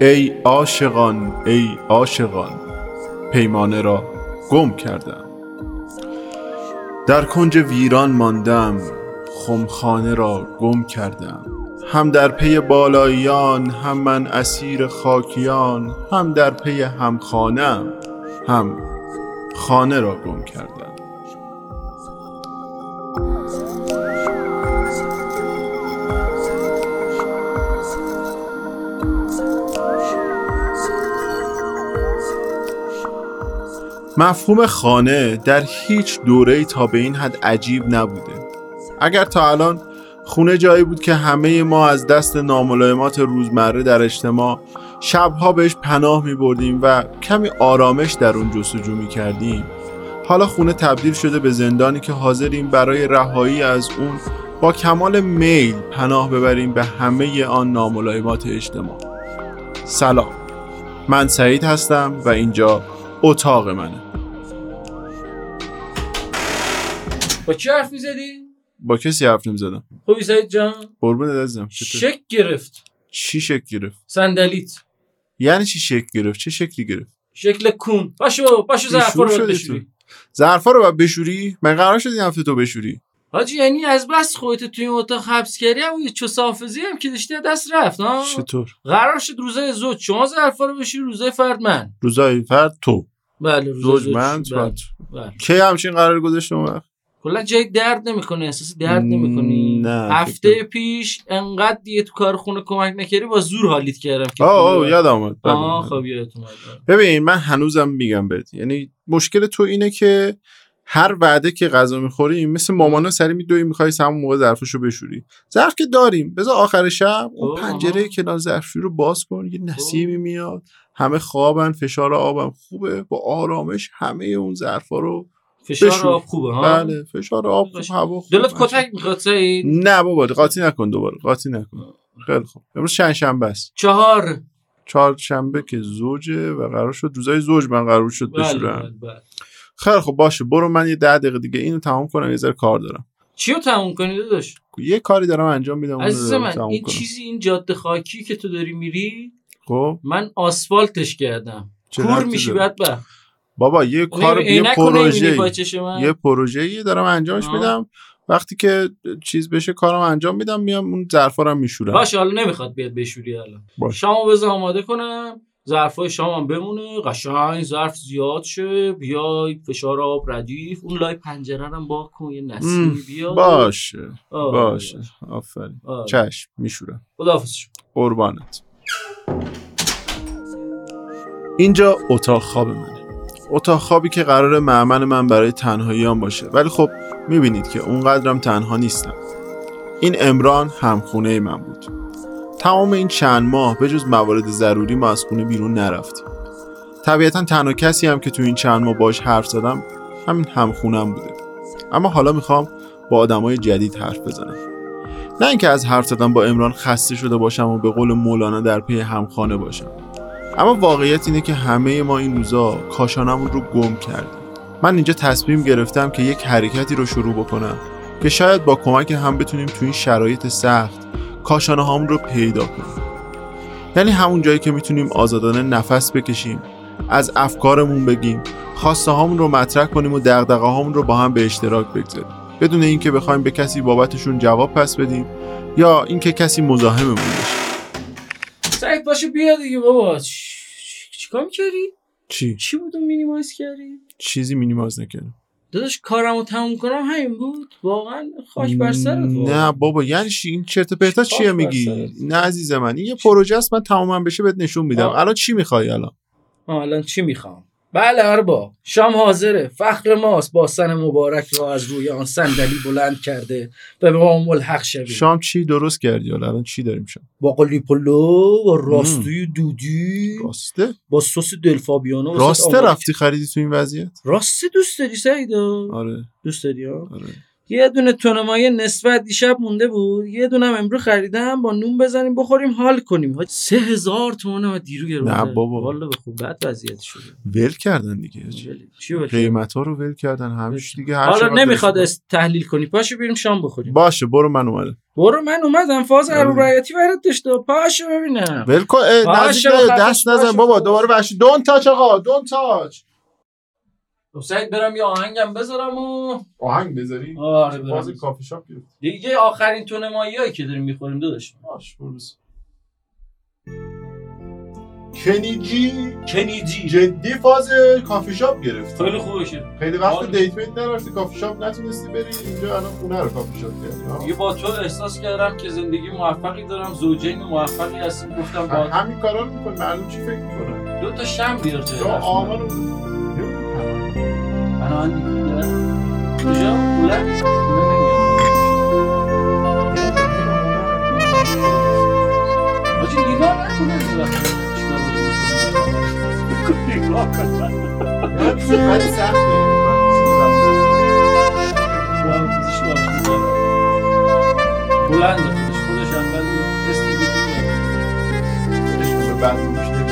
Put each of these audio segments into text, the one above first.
ای عاشقان ای عاشقان، پیمانه را گم کردم. در کنج ویران ماندم، خمخانه را گم کردم. هم در پی بالاییان، هم من اسیر خاکیان. هم در پی همخانه‌ام، هم خانه را گم کردم. مفهوم خانه در هیچ دوره‌ای تا به این حد عجیب نبوده. اگر تا الان خونه جایی بود که همه ما از دست ناملایمات روزمره در اجتماع شبها بهش پناه می بردیم و کمی آرامش در اون جستجو می کردیم، حالا خونه تبدیل شده به زندانی که حاضریم برای رهایی از اون با کمال میل پناه ببریم به همه آن ناملایمات اجتماع. سلام، من سعید هستم و اینجا اتاق منه. با کی حرف میزدی؟ با کسی حرف نمیزدم. خوبی سعید جان؟ قربونت عزیزم. شک گرفت. چی شک گرفت؟ صندلیت. یعنی چی شک گرفت؟ چه شکلی گرفت؟ شکل کون. پاشو ظرفا رو بشوری. ظرفا رو باید بشوری؟ من قرار شد این هفته تو بشوری. حاجی یعنی از بس خودت توی این اتاق حبس کردی، اون چه صافزی هم که داشتی دست رفت ها؟ چطور؟ قرار شد روزای زوج شما ظرفا رو بشوری، روزای فرد من. روزای فرد تو. بله روزای زوج من تو. بله. کی همچین قرار گذاشتم وقت؟ کلا جای درد نمیکنه، احساس درد نمیکنی؟ نه. هفته پیش انقدر دیگه تو کار خونه کمک نکردی، با زور حالیت کردم که یاد اومد. خب یادت اومد. ببین من هنوزم میگم بهت، یعنی مشکل تو اینه که هر وعده که غذا میخوریم مثل مامانا سری میدوی میخوای همون موقع ظرفشو بشوری. ظرف که داریم، بذار آخر شب اون پنجره کنار ظرفشویی رو باز کن، یه نسیمی میاد، همه خوابن، فشار آبم خوبه، با آرامش همه اون ظرفا رو فشار آب خوبه ها؟ بله فشار آب خوب، هوا خوب. دلت کتک میخواد سعید؟ نه بابا قاطی نکن، دوباره قاطی نکن. خیلی خوب، امروز شنبه است. چهار شنبه که زوجه و قرار شد روزای زوج من قرار شد بشورم. خیلی خوب باشه، برو من یه 10 دقیقه دیگه اینو تمام کنم، یه ذره کار دارم. چیو تمام کنی داداش؟ یه کاری دارم انجام میدم. عزیز من این چیزی، این جاده خاکی که تو داری میری، خب من آسفالتش کردم، کور میشی بدبخت. بابا یه کار، یه پروژه‌ای دارم انجامش میدم، وقتی که چیز بشه کارم انجام میدم، میام اون ظرفا رو میشورم. باشه حالا نمیخواد بیاد بشوری، الان شامو بذار آماده کنم، ظرفای شامم بمونه قشنگ، ظرف زیاد شه، بیای فشار آب ردیف، اون لای پنجره رو با کن، یه نسیمی بیاد. باشه آفرین. چشم میشورم. خداحافظ. قربانت. اینجا اتاق خواب منه، اتاق خوابی که قراره مأمن من برای تنهاییام باشه، ولی خب میبینید که اونقدرم تنها نیستم. این عمران همخونه من بود. تمام این چند ماه به جز موارد ضروری ما از خونه بیرون نرفتیم. طبیعتا تنها کسی هم که تو این چند ماه باش حرف زدم همین همخونم بوده. اما حالا میخوام با آدمای جدید حرف بزنم. نه اینکه از حرف زدن با عمران خسته شده باشم و به قول مولانا در پی همخانه باشم، اما واقعیت اینه که همه ما این روزا کاشانمون رو گم کردیم. من اینجا تصمیم گرفتم که یک حرکتی رو شروع بکنم که شاید با کمک هم بتونیم تو این شرایط سخت کاشانه هامون رو پیدا کنیم. یعنی همون جایی که میتونیم آزادانه نفس بکشیم، از افکارمون بگیم، خواسته هامون رو مطرح کنیم و دغدغه هامون رو با هم به اشتراک بگذاریم، بدون اینکه بخوایم به کسی بابتشون جواب پس بدیم یا اینکه کسی مزاحممون بشه. سعید باشه بیا دیگه بابا. چیکار می‌کردی؟ چی بود مینیمایز کردی؟ چیزی مینیمایز نکردم داداش، کارمو تموم کنم همین بود. واقعا خاک بر سرت. نه بابا یعنی این چرت و پرتا چیه میگی؟ نه عزیز من، این یه پروژه است، من تمام بشه بهت نشون میدم. الان چی میخوای؟ الان چی میخوام؟ بله ارباب، شام حاضره، فخر ماست با سن مبارک را از روی آن صندلی بلند کرده به ما ملحق شویم. شام چی درست کردی؟ الان چی داریم شام؟ باقالی پلو با راسته دودی. راسته؟ با سس دلفابیانو. راسته رفتی خریدی تو این وضعیت؟ راسته دوست داری سعید؟ آره دوست داری ها؟ آره. یه دونه تونه مایه نسبت دیشب مونده بود، یه دونه هم امروز خریدم با نون بزنیم بخوریم حال کنیم. 3000 تومن دیرو گرفته. نه بابا والله به خوب بد وضعیت شده. ول کردن دیگه. قیمتا رو ول کردن همیشه دیگه. حالا نمیخواد تحلیل کنی، پاشو بریم شام بخوریم. باشه برو من اومدم. فاز رعایتی برات داشته. پاشو ببینم. ول کن دست نزن بابا. دوباره وحشی دون تاچ آقا دون تاچ. سعید برم یه آهنگم بذارم و آهنگ بذاری؟ آره باز کافی شاپ گرفت دیگه. آخرین تونه ماهیایی که داریم میخوریم داداش. باش برو بس. کنیجی جدی فاز کافی شاپ گرفت. خیلی خوبه. خیلی وقت دیت میت نرفتی کافی شاپ نتونستی بری، اینجا الان خونه رو کافی شاپ کردی. دیگه با تو احساس کردم که زندگی موفقی دارم، زوجین موفقی هستیم. گفتم با همین کارا رو میکنی. معلوم چی فکر میکنه؟ 2 تا شم بیار جای. آمانو پناهن میکنه کجا؟ بولن؟ آجی نگاه نکنه این وقت چیکار داریم نگاه کنن خیلی سخته بلنده خودش اول تستی بکنه خودش به بعد میشته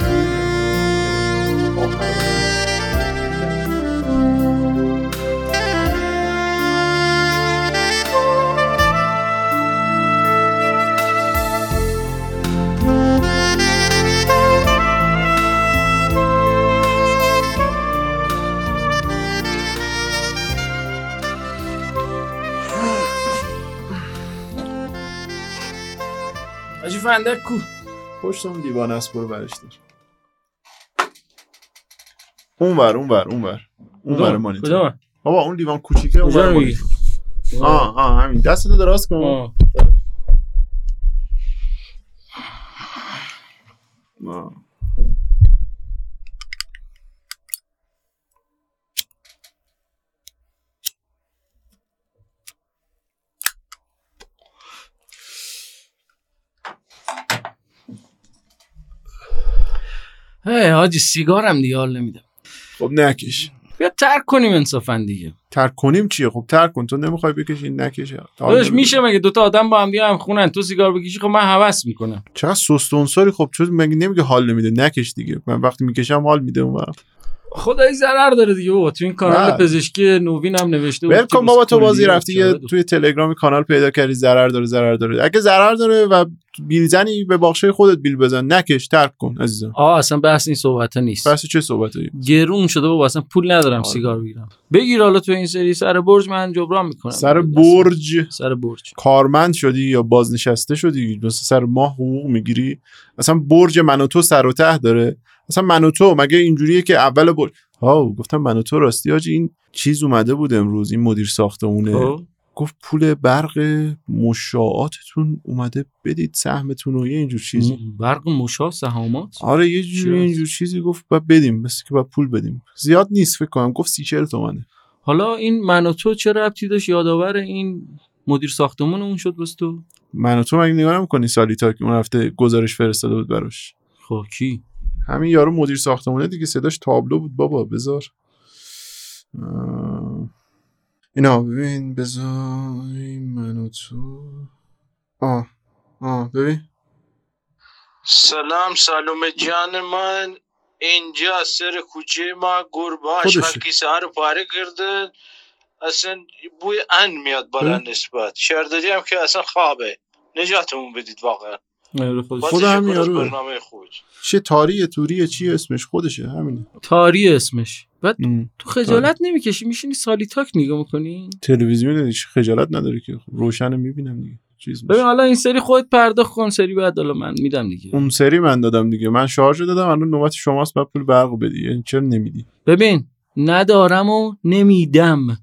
آجی فندک کو پشت اون دیوان است. برو برش دار. اونور مانیتور. بابا اون دیوان کوچیکه اونور مانیتور. همین دستتو دراز کن. حاجی سیگارم دیگه حال نمیدم. خب نکش. بیا ترک کنیم انصافا دیگه. ترک کنیم چیه؟ خب ترک کن. تو نمیخوای بکشی نکش. داداش میشه مگه دوتا آدم با هم دیگه هم خونن تو سیگار بکشی؟ خب من هوس میکنم. چقدر سست و انصاری. خب چون مگه نمیگه حال نمیده نکش دیگه. من وقتی میکشم حال میده اون وقت. خدایی ضرر داره دیگه بابا. تو این کانال پزشکی نوین هم نوشته بود. ولکن بابا تو بازی رفتی یه توی تلگرام کانال پیدا کردی ضرر داره. اگه ضرر داره و بیلزنی به باغچه خودت بیل بزن نکش ترک کن عزیزم. اصلا بحث این صحبت نیست. بحث چه صحبتی؟ گرون شده بابا اصلا پول ندارم سیگار بگیرم. بگیر حالا تو این سری سر برج من جبران میکنم. سر برج کارمند شدی یا بازنشسته شدی؟ مثلا سر ماه حقوق میگیری؟ اصلا برج من و تو سر و ته داره. اصلا من و تو مگه اینجوریه که اول برج گفتم من و تو راستی حاجی این چیز اومده بود امروز این مدیر ساختمونه گفت پول برق مشاعاتتون اومده بدید سهمتون و یه اینجور چیزی. برق مشاع سهامات؟ آره یه جوری اینجور چیزی گفت بعد بدیم مثل که بعد پول بدیم. زیاد نیست فکر کنم گفت 30-40 تومنه. حالا این من و تو چه ربطی داشت یادآور این مدیر ساختمون اون شد واسه تو؟ من و تو مگه نگاه نمی‌کنی سالی تا که اون هفته گزارش فرستاده بود براش؟ خب کی؟ همین یارو مدیر ساختمونه دیگه. صداش تابلو بود بابا. بذار اینا ببین. بذار من و تو ببین. سلام جان من. اینجا سر کوچه ما گرباش هرکی سهر پاره کرده. اصلا بوی ان میاد بالا نسبت. شهرداری هم که اصلا خوابه. نجاتمون بدید واقعا. خود همین یارو برنامه خوب. چه توریه چی اسمش؟ خودشه همینه. تاری اسمش. بعد تو خجالت نمیکشی میشینی سالی تاک نگاه میکنی؟ تلویزیون دیگه خجالت نداره که روشن میبینم دیگه. ببین حالا این سری خودت پرداخت کن. سری بعد حالا من میدم دیگه. اون سری من دادم دیگه. من شارژ دادم الان نوبت شماست بعد پول برق بدی. یعنی چرا نمیدی؟ ببین ندارم و نمیدم.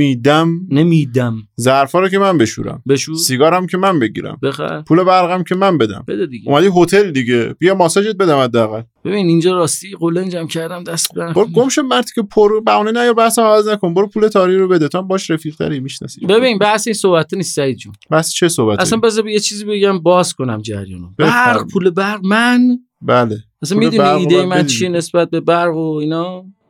ظرفا رو که من بشورم. سیگارم که من بگیرم. بخر. پول برقم که من بدم. بده دیگه. اومدی هتل دیگه. بیا ماساژت بدم حداقل. ببین اینجا راستی قلنجم کردم دست برم. برو گمشو مردی که پر بهونه نیار بحثم عوض نکن. برو پول تاری رو بده. تو هم باش رفیق‌تری میشناسی. ببین بحث این صحبت نیست سعید جون. بحث چه صحبتی؟ اصلا بذار یه چیزی بگم باز کنم جریانو. پول برق من. بله. اصلا میدونی ایده من چیه نسبت به برق و اینا؟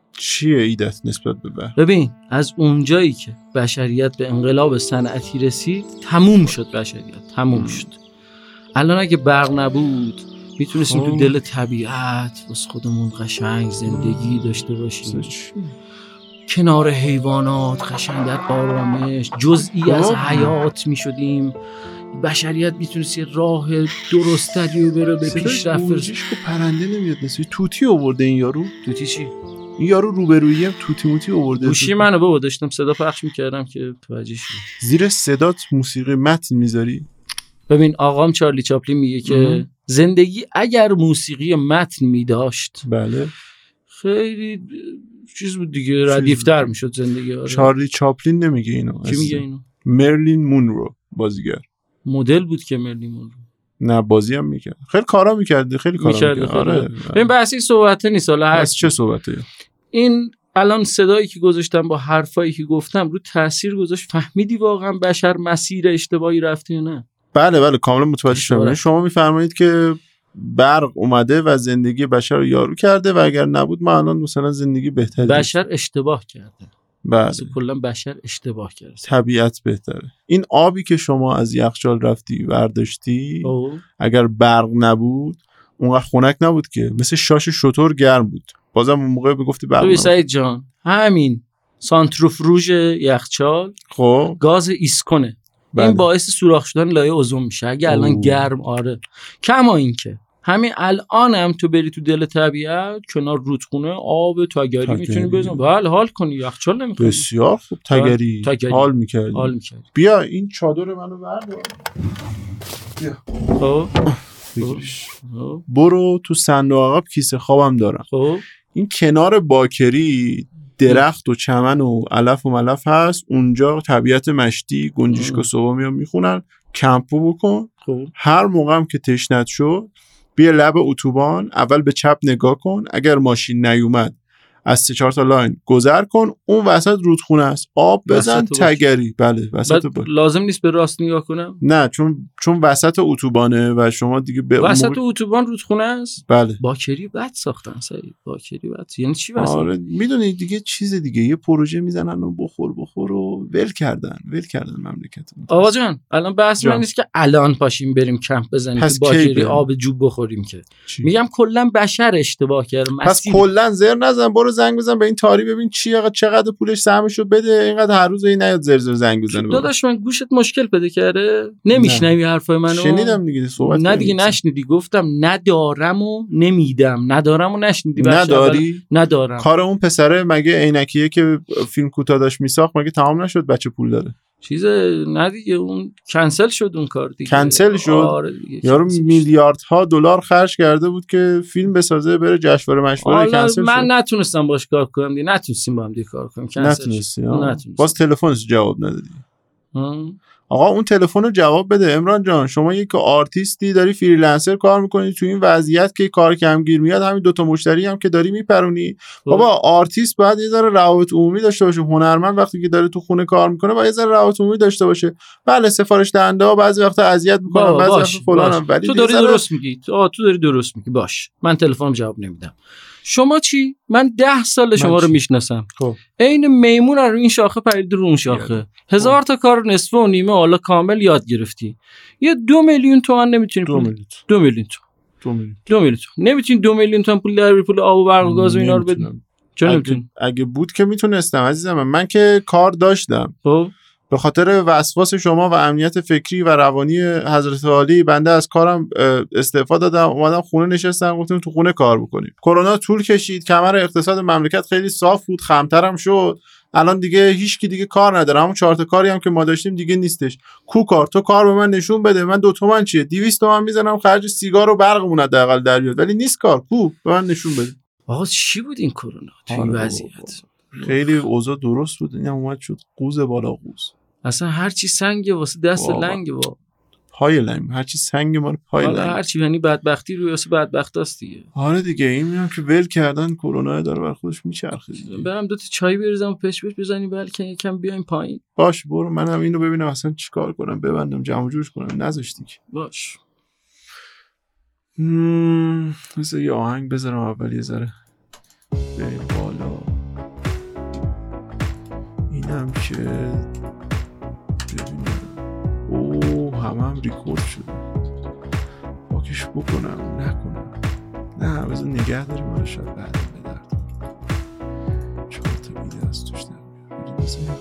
چیه ایدت نسبت به برق؟ ببین از اونجایی که بشریت به انقلاب صنعتی رسید تموم شد، بشریت تموم شد. الان اگه برق نبود میتونستیم تو دل طبیعت واسه خودمون قشنگ زندگی داشته باشیم، کنار حیوانات قشنگ در آرامش، جزئی از حیات میشدیم. بشریت میتونست یه راه درستری رو بره به پیشرفت. گوشیش که پرنده نمیاد نسی توتی آورده این یارو. توتی چی؟ این یارو روبرویی هم توتی موتی آورده. گوشی منو بابا داشتم صدا پخش میکردم که توجه شد. زیر صدات موسیقی متن میذاری؟ ببین آقام چارلی چاپلین میگه که زندگی اگر موسیقی متن میداشت بله خیلی چیز بود دیگه، ردیفتر میشد زندگی. آره. چارلی چاپلین نمیگه اینو. کی میگه اینو؟ مرلین مونرو بازیگر. مدل بود که مرلین مونرو. نه بازی هم میکرد، خیلی کارا میکرده، خیلی کارا میکرد. آره ببین بحثی صحبته نیست، حالا هست چه صحبته. این الان صدایی که گذاشتم با حرفایی که گفتم رو تاثیر گذاشت، فهمیدی واقعا بشر مسیر اشتباهی رفته یا نه؟ بله کاملا متوجه شدم. شما میفرمایید که برق اومده و زندگی بشر رو یارو کرده و اگر نبود ما الان مثلا زندگی بهتری بشر اشتباه کرده. بله کلا بشر اشتباه کرده. طبیعت بهتره. این آبی که شما از یخچال رفتی برداشتی اگر برق نبود اونقدر خنک نبود که، مثل شاش شتر گرم بود. بازم اون موقع میگفتی برق نبود. سعید جان همین سانتریفوژ یخچال خب گاز ایسکونه. بله. این باعث سوراخ شدن لایه اوزون میشه اگه الان گرم. آره کما این که همین الان هم تو بری تو دل طبیعت کنار رودخونه آب تگری میتونی بزن بله حال کنی، یخچال نمیکنی. بسیار خوب. تگری حال میکردی. بیا این چادر منو بردار. بیا برو تو صندوق عقب کیسه خوابم دارم. این کنار باکری درخت و چمن و علف و ملف هست، اونجا طبیعت مشتی گنجشک و صبح میان میخونن. کمپو بکن. هر موقع هم که تشنت شد بیا لب اتوبان، اول به چپ نگاه کن، اگر ماشین نیومد از 3-4 تا لاین گذر کن، اون وسط رودخونه است، آب بزن تگری. بله وسط لازم نیست به راست نگاه کنم؟ نه چون وسط اتوبانه و شما دیگه وسط اتوبان رودخونه است. بله باکری بد ساختن سعید، باکری بد. یعنی چی واسه؟ آره میدونی دیگه چیز دیگه، یه پروژه میزنن و بخور و ول کردن مملکت. آقا جان الان بحث من نیست که الان پاشیم بریم کمپ بزنیم تو باکری آب جوب بخوریم که میگم کلا بشر اشتباه کرده. پس کلا زر نزن، برو زنگ بزن به این تاری ببین چقدر پولش سهمشو بده، اینقدر هر روز این نیاد زر زنگ بزنه. داداش من گوشت مشکل پیدا کرده، نمیشنوی حرفای منو؟ شنیدم دیگه صحبت. نه دیگه نشنیدی، گفتم ندارم و نمیدم. ندارم و نشنیدی. نداری؟ ندارم. کار اون پسره مگه عینکیه که فیلم کوتاه داشت میساخت مگه تمام نشد؟ بچه پول داره. نه دیگه اون کنسل شد، اون کار دیگه کنسل شد. آره یارو میلیاردها دلار خرج کرده بود که فیلم بسازه بره جشنواره مشهور، کنسل من نتونستم باش کار کنم دیگه، نتونستیم با هم دیگه کار کنیم. نتونستی. باز تلفنش جواب ندادی. آقا اون تلفن رو جواب بده. عمران جان شما یک آرتیستی داری فریلنسر کار میکنی، تو این وضعیت که کار کمگیر میاد همین 2 تا مشتری هم که داری میپرونی. بابا آرتیست باید یه ذره روابط عمومی داشته باشه. هنرمند وقتی که داره تو خونه کار میکنه باید یه ذره روابط عمومی داشته باشه. بله سفارش دهنده ها بعضی وقتا اذیت میکنن، بعضی وقتا فلانم، ولی تو داری درست میگی. تو داری درست میگی. باش من تلفنم جواب نمیدم. شما چی؟ من 10 سال شما رو میشناسم. عین میمون رو این شاخه پرید رو اون شاخه. 1000 تا کار نصف و نیمه حالا کامل یاد گرفتی. یه 2 میلیون تومان نمیتونی 2 میلیون نمیتونی 2 میلیون تومان پول در پول آب و برق و گاز و اینا رو بدی. چرا نمیتونی؟ اگه بود که میتونستم عزیزم. من که کار داشتم. به خاطر وسواس شما و امنیت فکری و روانی حضرت عالی بنده از کارم استعفا دادم، اومدم خونه نشستم، گفتم تو خونه کار بکنیم. کرونا طول کشید، کمر اقتصاد مملکت خیلی صاف بود، خمترم شد. الان دیگه هیچکی دیگه کار نداره. همون 4 تا کاری هم که ما داشتیم دیگه نیستش. کو کار؟ تو کار به من نشون بده. من 2 تومن چیه 200 تومن میزنم خرج سیگار و برقمون حداقل در بیاد، ولی نیست کار. کو به من نشون بده. آقا چی بود این کرونا تو این وضعیت؟ خیلی اوضاع درست بود. اینم اومد شد قوز بالا قوز. اصلا هر چی سنگه واسه دست لنگه پای لنگ، هر چی سنگ ما پای لنگ. هر چی یعنی بدبختی روی واسه بدبختاست دیگه. آره دیگه این میام که ول کردن کرونا داره بر خودش میچرخه. برم 2 تا چای بریزم و پش بزنی بلکه یکم بیایم پایین. باش برو، منم اینو ببینم اصلا چیکار کنم، ببندم جمع جورش کنم. نذاشتی که. باش. مثلا یه آهنگ بذارم اول یه ذره. به بالا ببینم که همه ریکورد شده. پاکش بکنم نکنم. نه بذار نگه داریم حالا شاید بعد به درد 4 تا ویدیو از توش نمیاد.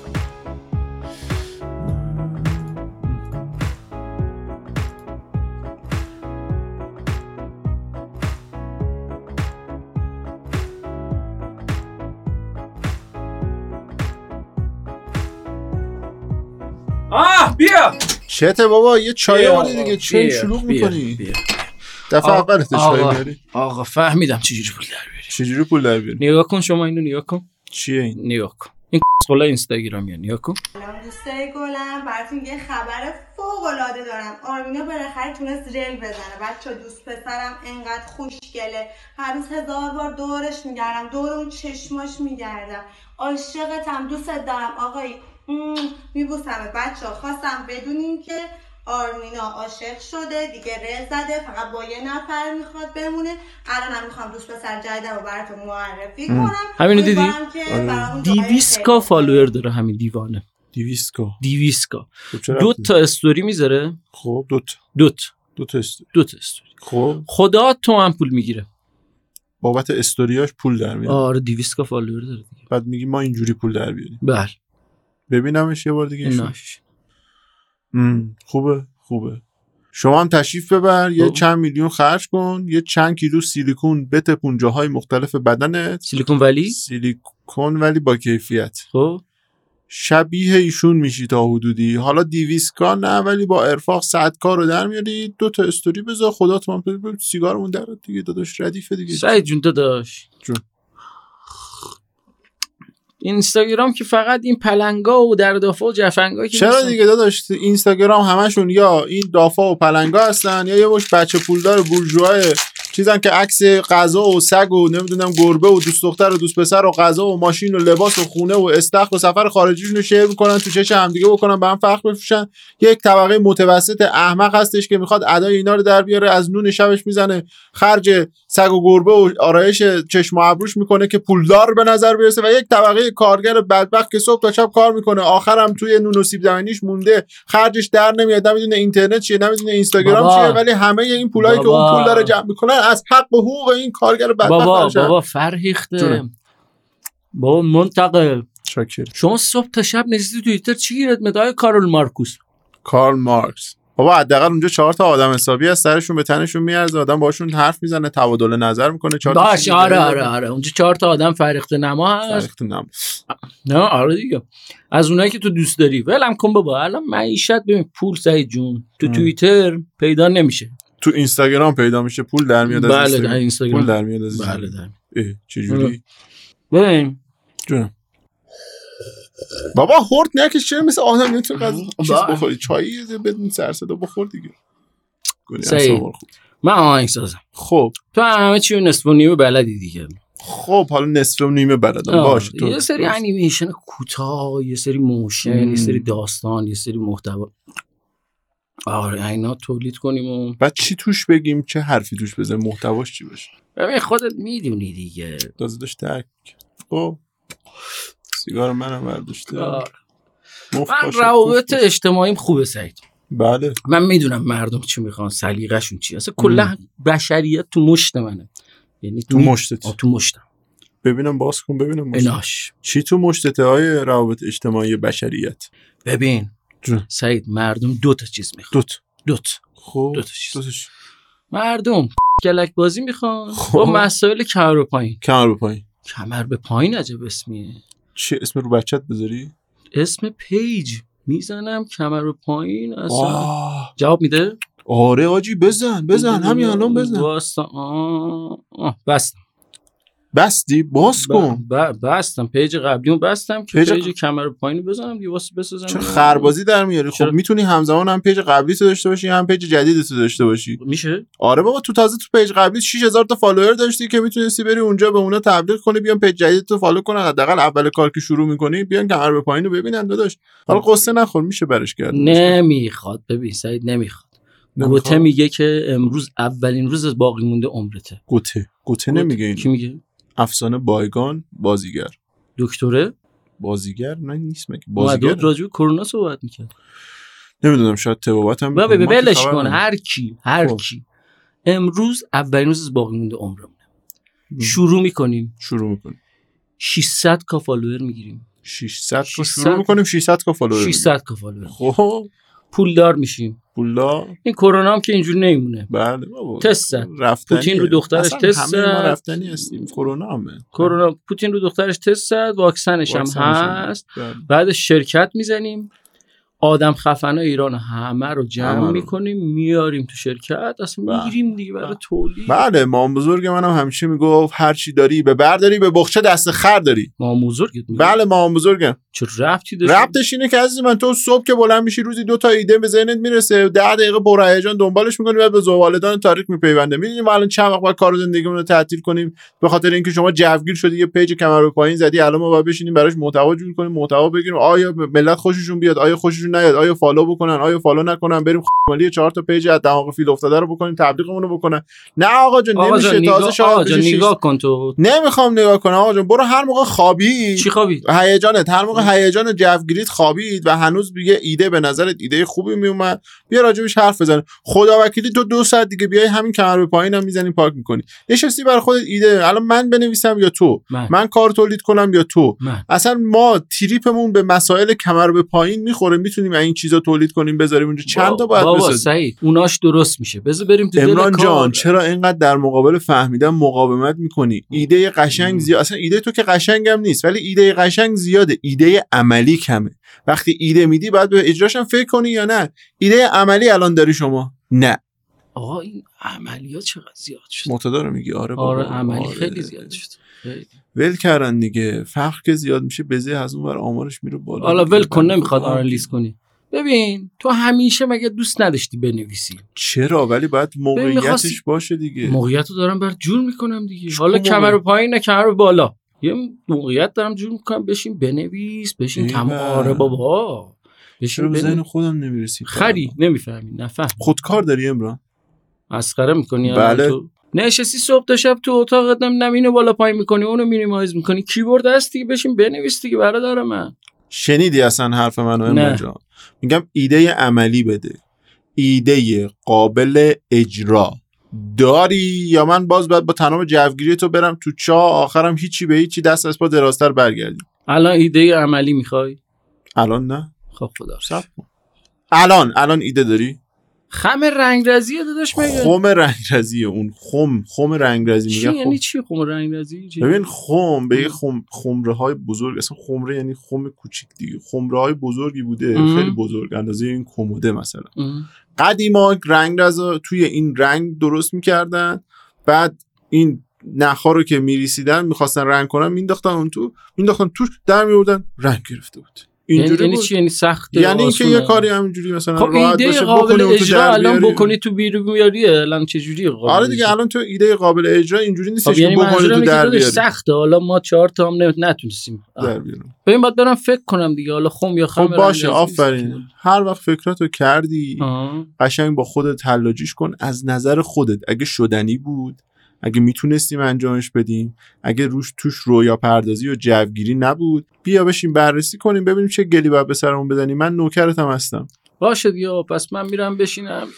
بیا چته بابا یه چای آوردی دیگه چه شلوغ میکنی؟ دفعه اولت چای میاری؟ آقا فهمیدم چجوری پول در بیاری. چجوری پول در بیاری؟ نگاه کن شما اینو نگاه کن. چیه این؟ نگاه کن. این کلا اینستاگرامیه. نگاه کن. سلام دوستای گلم، براتون یه خبر فوق العاده دارم. آرمینا بالاخره تونست ریل بزنه. بچا دوست پسرم انقدر خوشگله. هر روز 1000 بار دورش میگردم، دور اون چشماش میگردم. عاشقتم، دوستت دارم آقایی. میبوسمه. بچا خواستم بدونین که آرمینا عاشق شده دیگه، ریل زده، فقط با یه نفر میخواد بمونه. الانم میخوام دوست پسر جدیدم رو براتون معرفی کنم. همینو دیدی؟ 200 فالوور داره همین دیوانه. 200 2 تا استوری میذاره. خب 2 تا استوری. خب خدا تو هم پول میگیره بابت استوریاش پول در میاره. آره 200 فالوور داره دیگه. بعد میگی ما اینجوری پول در بیاریم. بله ببینمش یه بار دیگه. خوبه. شما هم تشریف ببر، یه چند میلیون خرج کن، یه چند کیلو سیلیکون بتپون جاهای مختلف بدنت. سیلیکون ولی با کیفیت. خب شبیه ایشون میشی تا حدودی. حالا 200 نه ولی با ارفاق 100 رو در میاری. 2 تا استوری بذار خدا تو من سیگارمون در دیگه داداش. ردیفه دیگه. سعید جون داداش جون. اینستاگرام که فقط این پلنگا و دردافا و جفنگا که چرا دیگه داداش؟ اینستاگرام همشون یا این دافا و پلنگا هستن یا یه مش بچه پولدار بورژوا چیزن که عکس غذا و سگ و نمیدونم گربه و دوست دختر و دوست پسر و غذا و ماشین و لباس و خونه و استخر و سفر خارجیشون رو شیر میکنن تو چش هم دیگه بکنن به هم فخر بفروشن. یک طبقه متوسط احمق هستش که میخواد ادای اینا رو در بیاره، از نون شبش میزنه خرج سگ و گربه و آرایش چشم و ابروش میکنه که پولدار به نظر برسه، و یک طبقه کارگر بدبخت که صبح تا شب کار میکنه آخرم توی نون و سیب زمینیش مونده، خرجش در نمیاد، نمیدونه اینترنت چیه، نمیدونه اینستاگرام چیه، ولی همه این پولایی که اون پول داره جمع میکنن از حق و حقوق این کارگر بدبخت. بابا فرهیخته. بابا منتقل. شاکر. شما صبح تا شب نشستی توییتر چی گیرت مدای کارل مارکس. بابا حداقل اونجا 4 تا آدم حسابی از سرشون به تنشون میارزه، آدم باشون حرف میزنه، تبادل نظر میکنه. 4 تا باشه. آره اونجا 4 تا آدم فرهیخته نما هست. نه آره دیگه، از اونایی که تو دوست داری. ولم کن بابا. الان معیشت ببین پول سعید جون تو توییتر پیدا نمیشه، تو اینستاگرام پیدا میشه. پول در میاد از بله در اینستاگرام. پول در میاد از بله در. چه جوری؟ ببین جون بابا هورت نکش، چرا مثل آدم نمیتونی غذا چیز بخوری؟ چایی بدون سر صدا بخور دیگه. سعید من آهنگ سازم. خب تو همه چی نصف و نیمه بلدی دیگه. خب حالا نصف و نیمه بلدم. باشه تو یه سری انیمیشن کوتاه، یه سری موشن، یه سری داستان، یه سری محتوا، آره اینا تولید کنیم و بعد چی توش بگیم، چه حرفی توش بزنیم، محتواش چی باشه. ببین خودت میدونی دیگه. دازدش تک. خب سیگار منم برداشته. من روابط اجتماعیم خوبه سعید. بله من میدونم مردم چی میخوان، سلیقه‌شون چیه. اصلا کلا بشریت تو مشت منه. یعنی تو مشتت. تو مشتم. ببینم باز کن ببینم ایناش چی تو مشتته های روابط اجتماعی بشریت. ببین سعید مردم 2 تا چیز میخوان. 2 تا. خب 2 تا چیز. مردم گلک بازی میخوان با مسائل کمر به پایین. عجب اسمیه. چه اسم رو بچت بذاری؟ اسم پیج میزنم کمر به پایین. اصلا جواب میده. آره آجی بزن همین الان بزن. بستی باز کن. بستم پیج قبلیمو بستم که پیج کمر پایینو بزنم دیگه واسه بسازم. چه خربازی در میاری. خب میتونی همزمان هم پیج قبلی تو داشته باشی هم پیج جدید تو داشته باشی. میشه؟ آره بابا تو تازه تو پیج قبلی 6000 تا فالوور داشتی که میتونستی بری اونجا به اونا تبلیغ کنی بیان پیج جدید تو فالو کنن، حداقل اول کار که شروع میکنی بیان کمر به پایینو ببینن. داداش حالا قصه نخور، میشه برش کرد. نمیخواد. ببین سعید نمیخواد. گوته میگه که امروز اولین روز از باقی مونده عمرته. گوته نمیگه. این کی میگه؟ افسانه بایگان بازیگر. دکتره؟ بازیگر نه نیست مگه بازیگر راجع به کرونا صحبت می‌کرد. نمیدونم شاید تبابت هم بابا بلش کن. هر کی امروز اولین روز باقی مونده عمرمونه. شروع می‌کنیم 600 کا فالوور می‌گیریم. 600 شروع می‌کنیم 600 کا فالوور. 600 کا فالوور. خب پولدار میشیم. پولدار. این کرونا هم که اینجوری نمیمونه. بله بابا. تست پوتین رو دخترش تست همه ما رفتنی هستیم. کرونا پوتین رو دخترش تست زد، واکسنش هم هست. بعد شرکت میزنیم. آدم خفنای ایران همه رو جمع میکنیم میاریم تو شرکت، اصلا میگیریم دیگه برای تولید. بله مام بزرگ منم همیشه میگفت هر چی داری به برداری به بخچه دست خر داری. مام بزرگت میگه؟ بله مام بزرگم. چه ربطی داره؟ ربطش اینه که عزیز من تو صبح که بلند میشی روزی 2 تا ایده به ذهنت میرسه، 10 دقیقه پر هیجان دنبالش میکنی بعد به زوالدان تاریخ میپیونده. میدونی ما الان چند وقت بعد کار زندگیمون رو تعطیل کنیم به خاطر اینکه شما جوگیر شدی یه پیج کمر به پایین زدی، الان ما باید بشینیم براش محتوا جور کنیم، محتوا بگیریم، آیا ملت خوششون بیاد، آیا خوششون نیاد، آیا فالو بکنن، آیا فالو نکنن، بریم خالی 4 تا پیج از دماغ فیل افتاده رو بکنیم تبلیغمون رو بکنن. نه آقا جان نمیشه. تازه شاید نگاه کن تو. نمیخوام نگاه کنم آقا جان. برو هر موقع خوابی چی خوابید؟ هیجانت هر موقع هیجان جوگیریت خوابید و هنوز یه ایده به نظرت ایده خوبی میومد بیا راجبش حرف بزن. خدا وکیلی تو 2 ساعت دیگه بیای همین کمر به پایینم میزنی پاک میکنی. نشستی برای خودت ایده الان من بنویسم یا تو؟ من کار تولید کنم یا تو؟ اصلا ما تریپمون به مسائل کمر به پایین میخوره. میتونیم این چیزا تولید کنیم بذاریم اونجا چند تا باید بسازیم. سعید اوناش درست میشه. بذار بریم تو عمران جان چرا اینقدر در مقابل فهمیدن مقاومت میکنی؟ ایده قشنگ زیاد، اصلا ایده تو که قشنگم نیست ولی ایده قشنگ زیاده، ایده عملی کمه. وقتی ایده میدی باید به اجراش هم فکر کنی یا نه؟ ایده عملی الان داری شما؟ نه آقا این عملیات چقدر زیاد شد. معتاد رو میگی؟ آره بابا. آره عملی خیلی زیاد شد. ول کردن دیگه. فقر که زیاد میشه بزه از اون ور آمارش میره بالا. حالا ول کن نمیخواد آنالیز کنی. ببین تو همیشه مگه دوست نداشتی بنویسی؟ چرا؟ ولی باید موقعیتش باشه دیگه. موقعیتو دارم برات جور میکنم دیگه. حالا کمر پایین نه کمر بالا. یه موقعیت دارم جور میکنم بشین بنویس، بشین کم. آره بابا بشین به ذهن خودم نمیرسی. خری نمیفهمی نفهم. خودکار داری امران؟ مسخره میکنی؟ بله. تو نشستی صبح تا شب تو اتاقت اینو بالا پایین میکنی اونو مینیمایز میکنی، کیبورد هست دیگه بشین بنویس دیگه برادر من. شنیدی اصلا حرف منو امران جان؟ میگم ایده عملی بده. ایده قابل اجرا داری یا من باز باید با تمام جوگیری تو برم تو چاه آخرم هیچی به هیچی دست از پا درازتر برگردیم؟ الان ایده عملی میخوای؟ الان نه. خب خدا صبر کن. الان ایده داری؟ خم رنگرزیه داداش میگه. خم رنگرزیه اون خم رنگرزی میگه. چی یعنی چی خم رنگرزی؟ ببین خم به خمره های بزرگ، اصلا خمره یعنی خم کوچیک دیگه. خمره های بزرگی بوده خیلی بزرگ اندازه این کموده مثلا. قدیما رنگرز توی این رنگ درست میکردن، بعد این نخا رو که میریسیدن میخواستن رنگ کنن مینداختن توش در میوردن رنگ گرفته بود. یعنی چی؟ یعنی سخته؟ یعنی اینکه یه کاری همینجوری مثلا خب راحت ایده باشه قابل اجرا الان بکنی تو بیرون میاری الان چه جوری قابل؟ آره دیگه الان تو ایده قابل اجرا اینجوری نیستش که یعنی بکنی تو در بیاری. سخته. حالا ما 4 تا هم نتونستیم در بیاریم. ببین باید برام فکر کنم دیگه. حالا خم یا خم. خب باشه آفرین. هر وقت فکراتو کردی قشنگ با خودت حلاجیش کن از نظر خودت. اگه شدنی بود، اگه میتونستیم انجامش بدیم، اگه توش رویا پردازی و جوگیری نبود، بیا بشیم بررسی کنیم ببینیم چه گلی باید به سرمون بزنیم. من نوکرتم هستم. باشه دیگه. پس من میرم بشینم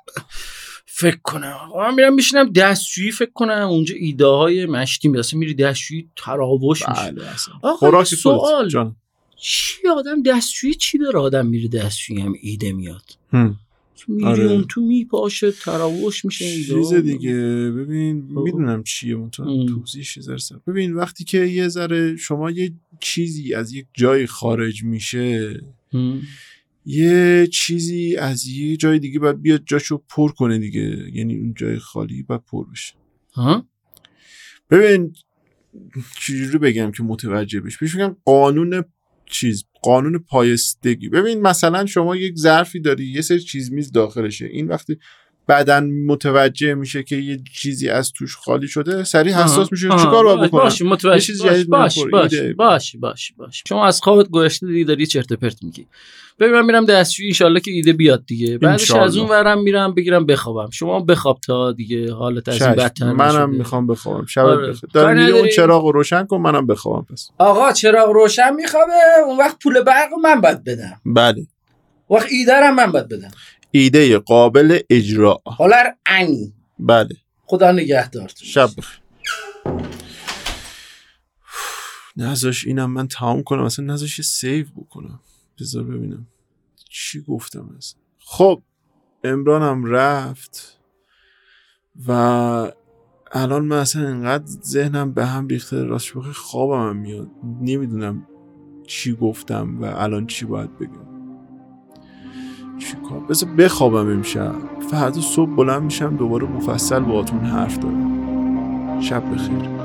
فکر کنم. من میرم بشینم دستشویی فکر کنم. اونجا ایده های مشتی میرسه. میری دستشویی تراوش میشه. بله اصلا خوراکی سوال جان. چی آدم دستشویی چی داره؟ آدم میره دستشویی هم ایده میاد. میری اون تو میپاشه تراوش میشه ایده. چیز دیگه. ببین میدونم چیه متون توضیحش زرسه. ببین وقتی که یه ذره شما یه چیزی از یک جای خارج میشه، یه چیزی از یه جای دیگه باید بیاد جاشو پر کنه دیگه. یعنی اون جای خالی باید پر بشه. ببین چجوری بگم که متوجه بشی؟ بگم قانون پایستگی. ببین مثلا شما یک ظرفی داری یه سری چیز میز داخلشه. این وقتی بدن متوجه میشه که یه چیزی از توش خالی شده، سریع حساس میشه چیکار باید بکنم. باشه متوجه باشه. شما از خوابت گذشته دیگه داری چرت و پرت میگی. ببین من میرم دستشویی، انشالله که ایده بیاد دیگه، بعدش از اون ورم میرم بگیرم بخوابم. شما بخواب تا دیگه حالت از این بدتر نشه. منم میخوام بخوابم. شبت بخیر. دارم میری اون چراغو روشن کن، منم بخوابم. پس آقا چراغ روشن میخوابه، اون وقت پول برق من باید بدم. بله. وقت ایده رو من باید بدم. ایده قابل اجرا. حالا انی. بله. خدا نگهدارتون. شب بخیر. نذاش اینم من تمام کنم، اصلا نذاش سیو بکنم. بذار ببینم چی گفتم اصلا. خب عمرانم رفت و الان من اصلا اینقدر ذهنم به هم ریخته، راستش بخیر خوابم هم میاد، نمیدونم چی گفتم و الان چی باید بگم. چی کار؟ بذار بخوابم امشب، فردا صبح بلند میشم دوباره مفصل باهاتون حرف دارم. شب بخیر.